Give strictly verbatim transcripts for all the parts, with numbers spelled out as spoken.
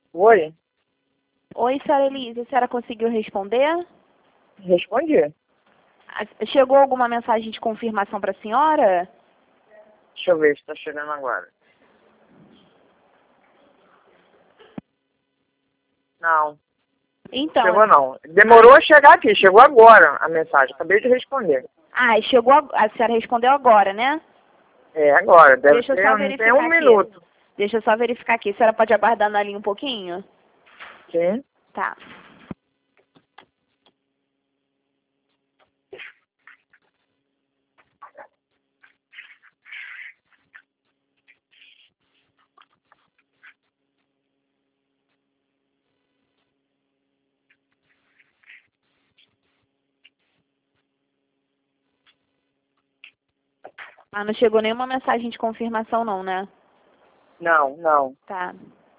Oi, Oi, senhora Elise, a senhora conseguiu responder? respondi. Ah, chegou alguma mensagem de confirmação para a senhora? Deixa eu ver se tá chegando agora. Não, Então, chegou não. Demorou a chegar aqui, chegou agora a mensagem. Acabei de responder. ah, chegou, a, a senhora respondeu agora, né? É, agora. Deve Deixa eu ter, só não tem verificar um aqui. minuto. Deixa eu só verificar aqui. A senhora pode aguardar na linha um pouquinho? Sim. Tá. Ah, não chegou nenhuma mensagem de confirmação não, né? Não, não. Tá.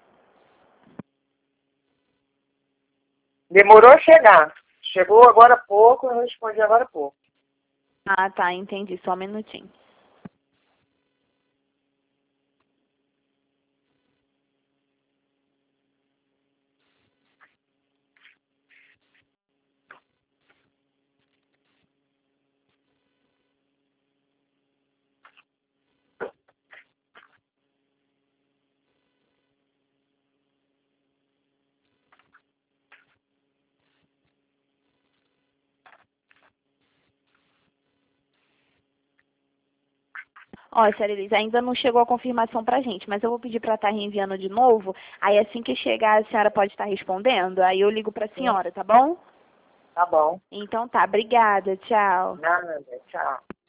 Demorou a chegar. Chegou agora há pouco, eu respondi agora há pouco. Ah, tá, entendi. Só um minutinho. Ó, senhora Elisa, ainda não chegou a confirmação pra gente, mas eu vou pedir pra estar reenviando de novo. Aí assim que chegar, a senhora pode estar respondendo. Aí eu ligo pra Sim. senhora, tá bom? Tá bom. Então tá, obrigada, tchau. Nada, tchau.